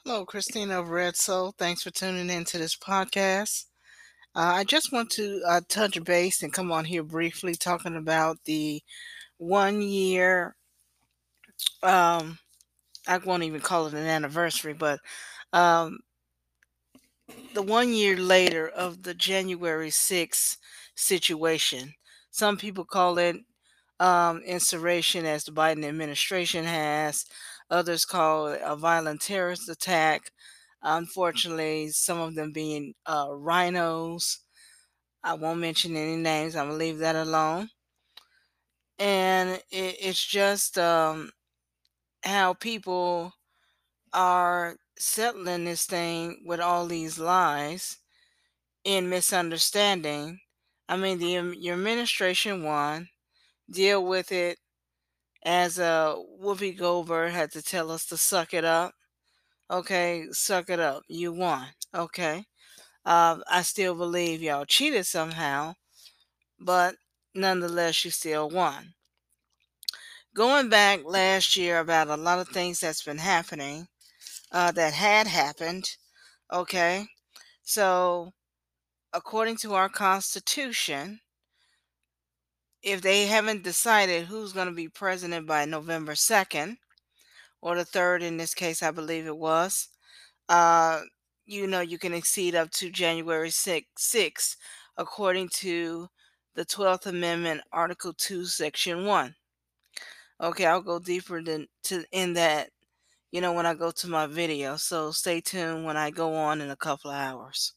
Hello, Christina of Red Soul. Thanks for tuning in to this podcast. I just want to touch base and come on here briefly talking about the 1 year. Um, I won't even call it an anniversary, but um, the 1 year later of the January 6th situation. Some people call it insurrection, as the Biden administration has. Others call it a violent terrorist attack. Unfortunately, some of them being rhinos. I won't mention any names. I'm gonna leave that alone. And it's just how people are settling this thing with all these lies and misunderstanding. I mean, your administration won. Deal with it, as Whoopi Goldberg had to tell us to suck it up. Okay, suck it up. You won. Okay. I still believe y'all cheated somehow, but nonetheless, you still won. Going back last year about a lot of things that's been happening, that had happened. Okay. So, according to our Constitution, if they haven't decided who's going to be president by November 2nd, or the 3rd in this case, I believe it was, uh, you can exceed up to January 6th, according to the 12th Amendment, Article 2, Section 1. Okay, I'll go deeper in that, when I go to my video. So stay tuned when I go on in a couple of hours.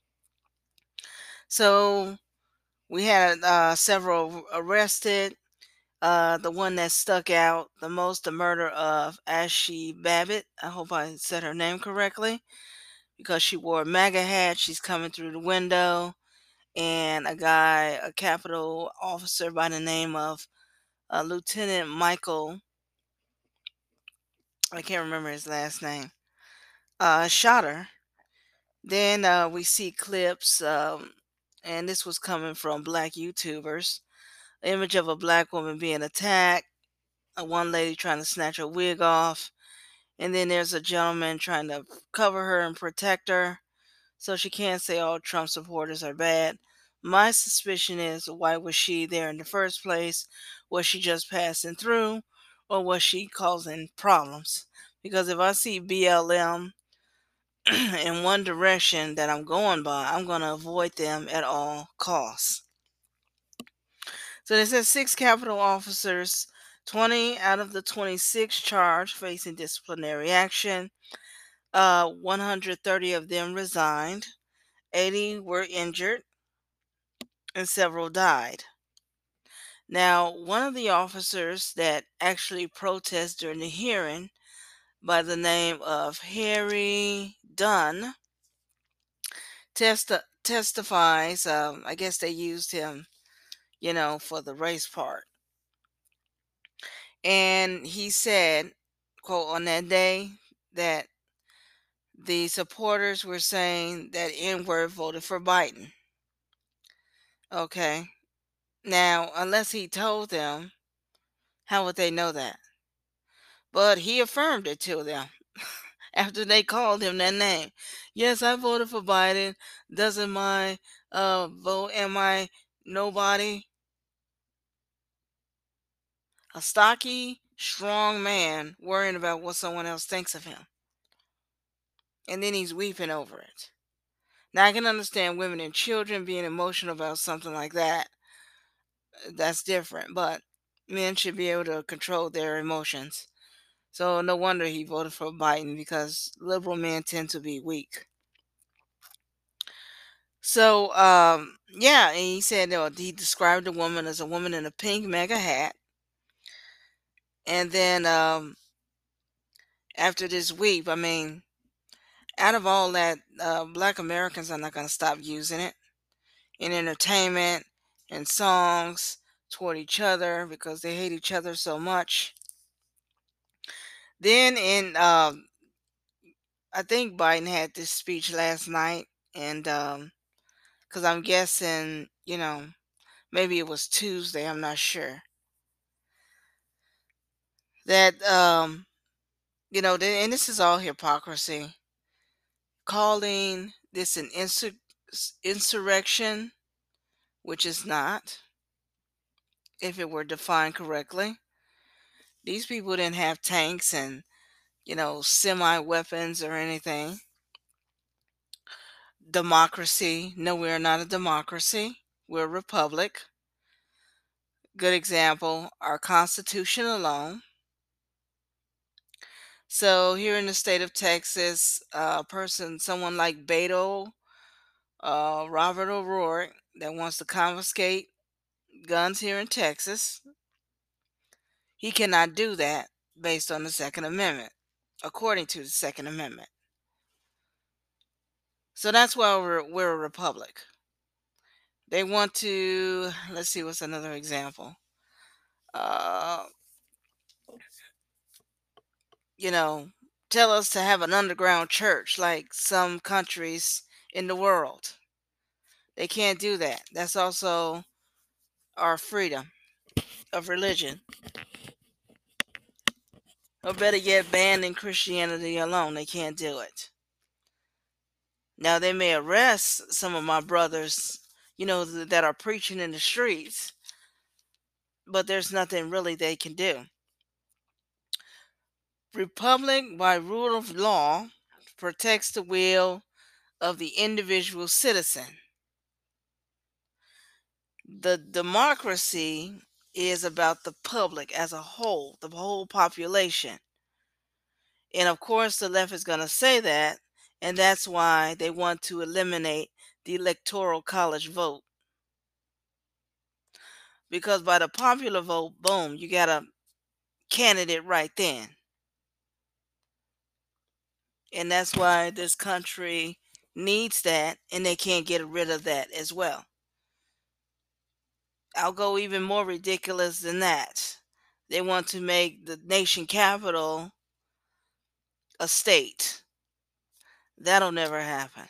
So we had several arrested. The one that stuck out the most, the murder of Ashley Babbitt. I hope I said her name correctly, because she wore a MAGA hat. She's coming through the window, and a Capitol officer by the name of Lieutenant Michael, I can't remember his last name, shot her. Then we see clips, and this was coming from black YouTubers. Image of a black woman being attacked, one lady trying to snatch her wig off, and then there's a gentleman trying to cover her and protect her so she can't say all Trump supporters are bad. My suspicion is, why was she there in the first place? Was she just passing through, or was she causing problems? Because if I see BLM in one direction that I'm going by, I'm going to avoid them at all costs. So they said 6 Capitol officers, 20 out of the 26 charged, facing disciplinary action. 130 of them resigned. 80 were injured, and several died. Now, one of the officers that actually protested during the hearing, by the name of Harry Dunn, testifies. I guess they used him, for the race part. And he said, quote, on that day that the supporters were saying that N-word voted for Biden. Okay. Now, unless he told them, how would they know that? But he affirmed it to them after they called him that name. Yes, I voted for Biden. Doesn't my vote, am I nobody? A stocky, strong man worrying about what someone else thinks of him. And then he's weeping over it. Now, I can understand women and children being emotional about something like that. That's different. But men should be able to control their emotions. So no wonder he voted for Biden, because liberal men tend to be weak. So yeah, and he said he described the woman as a woman in a pink mega hat. And then after this week, I mean, out of all that, black Americans are not going to stop using it in entertainment and songs toward each other, because they hate each other so much. Then I think Biden had this speech last night, and because I'm guessing, maybe it was Tuesday, I'm not sure, that and this is all hypocrisy. calling this an insurrection, which is not, if it were defined correctly. These people didn't have tanks and, semi weapons or anything. Democracy. No, we're not a democracy. We're a republic. Good example, our Constitution alone. So here in the state of Texas, someone like Beto, Robert O'Rourke, that wants to confiscate guns here in Texas, he cannot do that based on the Second Amendment, according to the Second Amendment. So that's why we're a republic. They want to, let's see, what's another example? Uh, you know, tell us to have an underground church like some countries in the world. They can't do that. That's also our freedom of religion. Or better yet, banning Christianity alone. They can't do it. Now, they may arrest some of my brothers, that are preaching in the streets, but there's nothing really they can do. Republic, by rule of law, protects the will of the individual citizen. The democracy is about the public as a whole, the whole population. And of course, the left is going to say that, and that's why they want to eliminate the electoral college vote. Because by the popular vote, boom, you got a candidate right then. And that's why this country needs that, and they can't get rid of that as well. I'll go even more ridiculous than that. They want to make the nation capital a state. That'll never happen.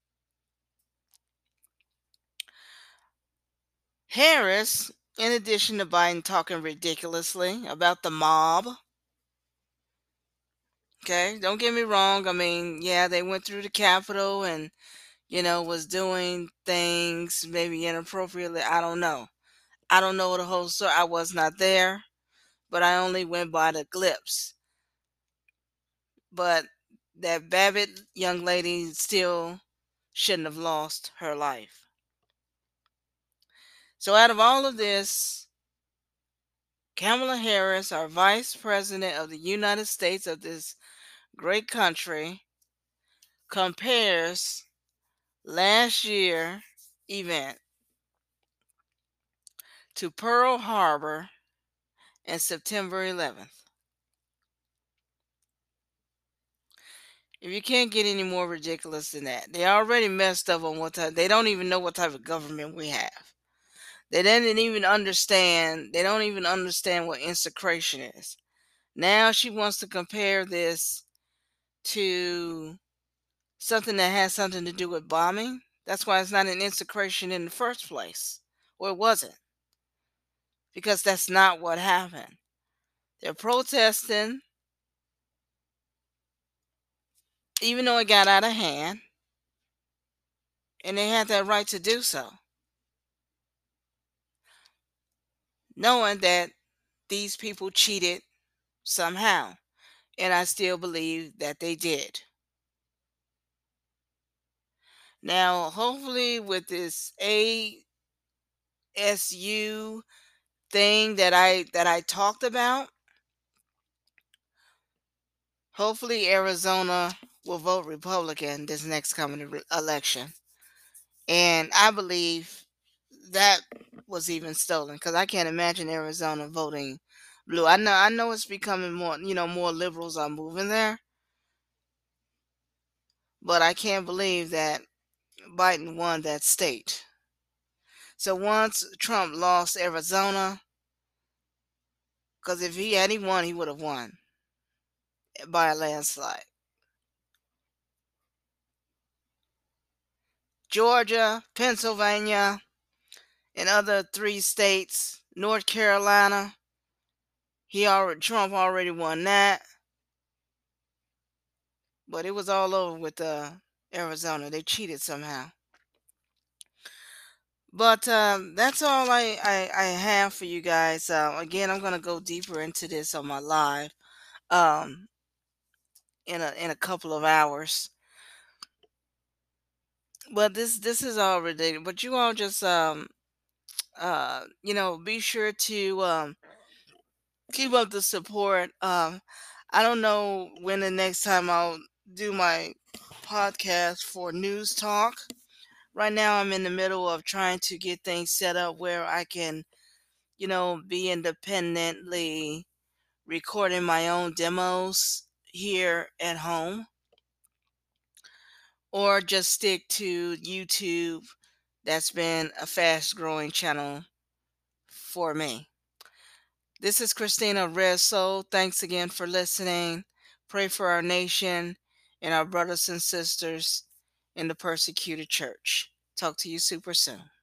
Harris, in addition to Biden talking ridiculously about the mob, okay, don't get me wrong. I mean, yeah, they went through the Capitol and, was doing things maybe inappropriately. I don't know. I don't know the whole story. I was not there, but I only went by the glimpse. But that Babbitt young lady still shouldn't have lost her life. So, out of all of this, Kamala Harris, our Vice President of the United States of this great country, compares last year event to Pearl Harbor and September 11th. If you can't get any more ridiculous than that, they already messed up on what type. They don't even know what type of government we have. They didn't even understand. They don't even understand what insecration is. Now she wants to compare this to something that has something to do with bombing. That's why it's not an insecration in the first place. Or it wasn't. Because that's not what happened. They're protesting, even though it got out of hand, and they had that right to do so, knowing that these people cheated somehow. And I still believe that they did. Now, hopefully, with this ASU thing that I talked about, hopefully Arizona will vote Republican this next coming election. And I believe that was even stolen because I can't imagine Arizona voting blue. I know it's becoming more, more liberals are moving there, but I can't believe that Biden won that state. So once Trump lost Arizona, because if he had won, he would have won by a landslide. Georgia, Pennsylvania, and other 3 states, North Carolina, Trump already won that. But it was all over with Arizona. They cheated somehow. But that's all I have for you guys. Again, I'm gonna go deeper into this on my live um, in a couple of hours. But this is all related. But you all just be sure to keep up the support. I don't know when the next time I'll do my podcast for news talk. Right now, I'm in the middle of trying to get things set up where I can, be independently recording my own demos here at home, or just stick to YouTube. That's been a fast growing channel for me. This is Christina Red Soul. Thanks again for listening. Pray for our nation and our brothers and sisters in the persecuted church. Talk to you super soon.